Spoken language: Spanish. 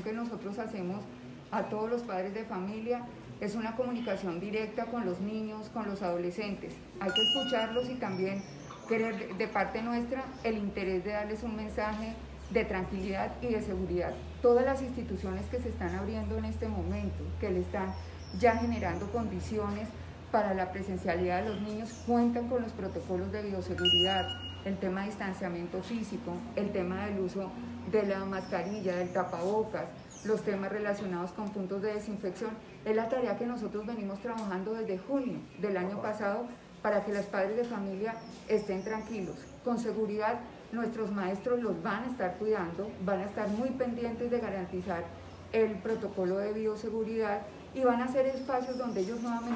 comunicación que nosotros hacemos a todos los padres de familia es una comunicación directa con los niños, con los adolescentes. Hay que escucharlos y también querer de parte nuestra el interés de darles un mensaje de tranquilidad y de seguridad. Todas las instituciones que se están abriendo en este momento, que le están ya generando condiciones para la presencialidad de los niños, cuentan con los protocolos de bioseguridad, el tema de distanciamiento físico, el tema del uso de la mascarilla, del tapabocas, los temas relacionados con puntos de desinfección. Es la tarea que nosotros venimos trabajando desde junio del año pasado para que los padres de familia estén tranquilos. Con seguridad, nuestros maestros los van a estar cuidando, van a estar muy pendientes de garantizar el protocolo de bioseguridad y van a ser espacios donde ellos nuevamente